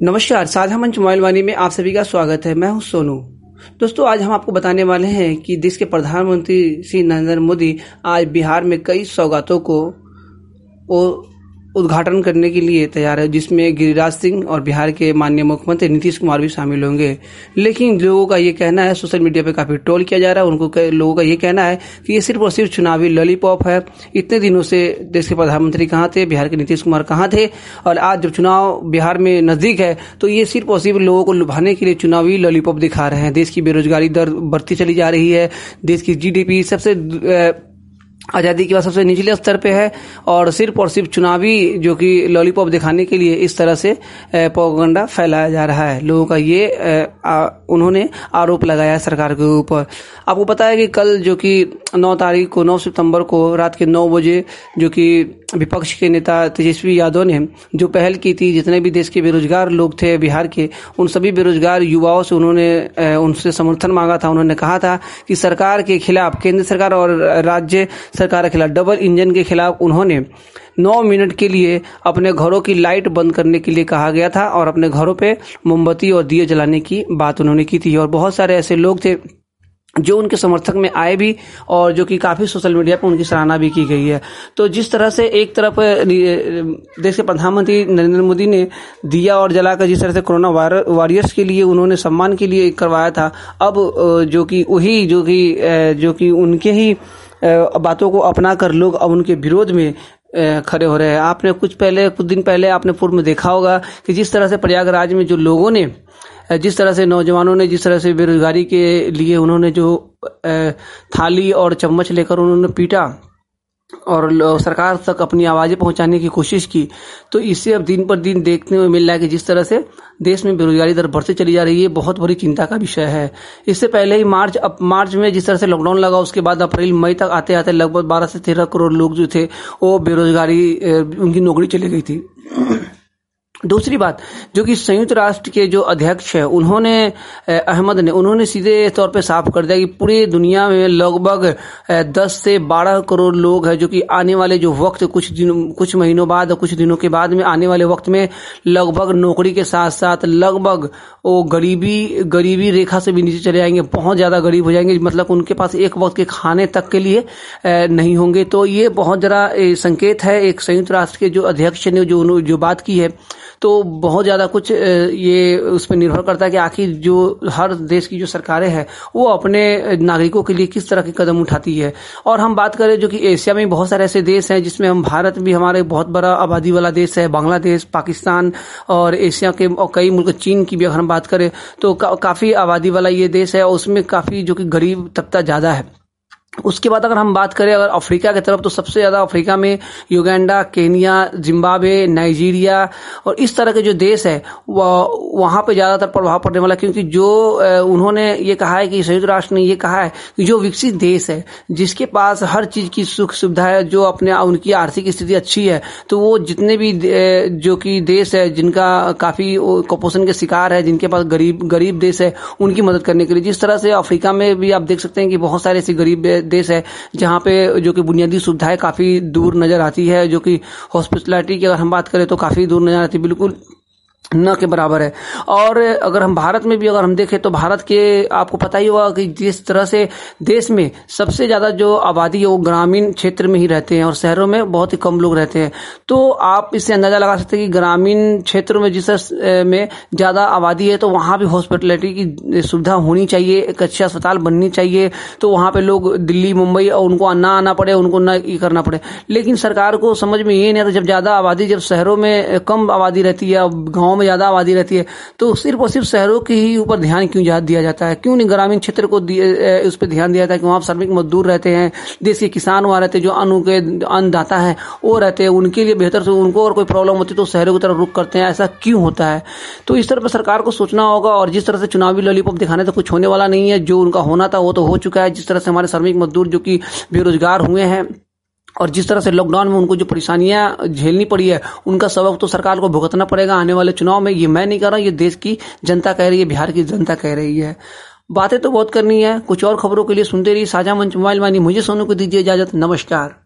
नमस्कार, साझा मंच मोबाइल वाणी में आप सभी का स्वागत है। मैं हूं सोनू। दोस्तों, आज हम आपको बताने वाले हैं कि देश के प्रधानमंत्री श्री नरेंद्र मोदी आज बिहार में कई सौगातों को उद्घाटन करने के लिए तैयार है, जिसमें गिरिराज सिंह और बिहार के माननीय मुख्यमंत्री नीतीश कुमार भी शामिल होंगे। लेकिन लोगों का ये कहना है, सोशल मीडिया पे काफी ट्रोल किया जा रहा है, लोगों का ये कहना है कि ये सिर्फ और सिर्फ चुनावी लॉलीपॉप है। इतने दिनों से देश के प्रधानमंत्री कहाँ थे, बिहार के नीतीश कुमार कहाँ थे, और आज जब चुनाव बिहार में नजदीक है तो ये सिर्फ और सिर्फ लोगों को लुभाने के लिए चुनावी लॉलीपॉप दिखा रहे हैं। देश की बेरोजगारी दर बढ़ती चली जा रही है, देश की जीडीपी सबसे आजादी के बाद सबसे निचले स्तर पे है, और सिर्फ चुनावी जो कि लॉलीपॉप दिखाने के लिए इस तरह से प्रोपेगेंडा फैलाया जा रहा है। लोगों का ये उन्होंने आरोप लगाया है सरकार के ऊपर। आपको पता है कि कल जो कि 9 सितंबर को रात के 9 बजे जो कि विपक्ष के नेता तेजस्वी यादव ने जो पहल की थी, जितने भी देश के बेरोजगार लोग थे बिहार के, उन सभी बेरोजगार युवाओं से उन्होंने उनसे समर्थन मांगा था। उन्होंने कहा था कि सरकार के खिलाफ, केंद्र सरकार और राज्य सरकार के खिलाफ, डबल इंजन के खिलाफ उन्होंने 9 मिनट के लिए अपने घरों की लाइट बंद करने के लिए कहा गया था, और अपने घरों पे मोमबत्ती और दिए जलाने की बात उन्होंने की थी। और बहुत सारे ऐसे लोग थे जो उनके समर्थक में आए भी, और जो कि काफी सोशल मीडिया पर उनकी सराहना भी की गई है। तो जिस तरह से एक तरफ देश के प्रधानमंत्री नरेंद्र मोदी ने दिया और जलाकर जिस तरह से कोरोना वॉरियर्स के लिए उन्होंने सम्मान के लिए करवाया था, अब जो कि उनके ही बातों को अपना कर लोग अब उनके विरोध में खड़े हो रहे हैं। आपने कुछ दिन पहले आपने पूर्व में देखा होगा कि जिस तरह से प्रयागराज में जो लोगों ने, जिस तरह से नौजवानों ने, जिस तरह से बेरोजगारी के लिए उन्होंने जो थाली और चम्मच लेकर उन्होंने पीटा और सरकार तक अपनी आवाजें पहुंचाने की कोशिश की, तो इससे अब दिन पर दिन देखने में मिल रहा है कि जिस तरह से देश में बेरोजगारी दर बढ़ती चली जा रही है, बहुत बड़ी चिंता का विषय है। इससे पहले ही मार्च में जिस तरह से लॉकडाउन लगा, उसके बाद अप्रैल मई तक आते आते लगभग 12 से 13 करोड़ लोग जो थे वो बेरोजगारी, उनकी नौकरी चली गई थी। दूसरी बात, जो कि संयुक्त राष्ट्र के जो अध्यक्ष है अहमद ने, उन्होंने सीधे तौर पे साफ कर दिया कि पूरी दुनिया में लगभग 10 से 12 करोड़ लोग हैं, जो कि आने वाले जो वक्त कुछ महीनों बाद, कुछ दिनों के बाद में आने वाले वक्त में लगभग नौकरी के साथ साथ लगभग वो गरीबी रेखा से भी नीचे चले जाएंगे, बहुत ज्यादा गरीब हो जाएंगे। मतलब उनके पास एक वक्त के खाने तक के लिए नहीं होंगे। तो ये बहुत जरा संकेत है एक संयुक्त राष्ट्र के जो अध्यक्ष ने जो बात की है। तो बहुत ज्यादा कुछ ये उस पर निर्भर करता है कि आखिर जो हर देश की जो सरकारें हैं वो अपने नागरिकों के लिए किस तरह के कदम उठाती है। और हम बात करें जो कि एशिया में बहुत सारे ऐसे देश हैं, जिसमें हम भारत भी हमारे बहुत बड़ा आबादी वाला देश है, बांग्लादेश, पाकिस्तान और एशिया के और कई मुल्क, चीन की भी अगर हम बात करें तो काफी आबादी वाला ये देश है, और उसमें काफी जो कि गरीब तबका ज्यादा है। उसके बाद अगर हम बात करें अगर अफ्रीका की तरफ, तो सबसे ज्यादा अफ्रीका में युगांडा, केनिया, जिम्बाब्वे, नाइजीरिया और इस तरह के जो देश है वहां पे ज्यादातर प्रभाव पड़ने वाला, क्योंकि जो उन्होंने ये कहा है कि संयुक्त राष्ट्र ने ये कहा है कि जो विकसित देश है, जिसके पास हर चीज की सुख सुविधा है, जो उनकी आर्थिक स्थिति अच्छी है, तो वो जितने भी जो कि देश है जिनका काफी कुपोषण के शिकार है, जिनके पास गरीब देश है, उनकी मदद करने के लिए, जिस तरह से अफ्रीका में भी आप देख सकते हैं कि बहुत सारे ऐसे गरीब देश है जहां पे जो कि बुनियादी सुविधाएं काफी दूर नजर आती है, जो कि हॉस्पिटलिटी की अगर हम बात करें तो काफी दूर नजर आती है, बिल्कुल न के बराबर है। और अगर हम भारत में भी अगर हम देखें तो भारत के आपको पता ही होगा कि जिस तरह से देश में सबसे ज्यादा जो आबादी है वो ग्रामीण क्षेत्र में ही रहते हैं, और शहरों में बहुत ही कम लोग रहते हैं। तो आप इससे अंदाजा लगा सकते हैं कि ग्रामीण क्षेत्रों में जिस में ज्यादा आबादी है तो वहां भी हॉस्पिटलिटी की सुविधा होनी चाहिए, एक अच्छा अस्पताल बननी चाहिए, तो वहां पे लोग दिल्ली, मुंबई और उनको ना आना पड़े, उनको ना ये करना पड़े। लेकिन सरकार को समझ में ये नहीं आता, जब ज्यादा आबादी, जब शहरों में कम आबादी रहती है, गाँव में ज्यादा आबादी रहती है, तो सिर्फ और सिर्फ शहरों के ही ऊपर ध्यान क्यों दिया जाता है? क्यों नहीं ग्रामीण क्षेत्र को उस पर ध्यान दिया जाता है कि वहां श्रमिक मजदूर रहते हैं, देश के किसान वहां रहते हैं, जो अन्नदाता है वो रहते हैं, उनके लिए बेहतर से उनको और कोई प्रॉब्लम होती है तो शहरों की तरफ रुख करते हैं। ऐसा क्यों होता है? तो इस तरह पर सरकार को सोचना होगा। और जिस तरह से चुनावी लॉलीपॉप दिखाने तो कुछ होने वाला नहीं है, जो उनका होना था वो तो हो चुका है। जिस तरह से हमारे श्रमिक मजदूर जो कि बेरोजगार हुए हैं, और जिस तरह से लॉकडाउन में उनको जो परेशानियां झेलनी पड़ी है, उनका सबक तो सरकार को भुगतना पड़ेगा आने वाले चुनाव में। ये मैं नहीं कह रहा, ये देश की जनता कह रही है, बिहार की जनता कह रही है। बातें तो बहुत करनी है। कुछ और खबरों के लिए सुनते रहिए साझा मंच मोबाइल वाणी। मुझे सोनू को दीजिए इजाजत। नमस्कार।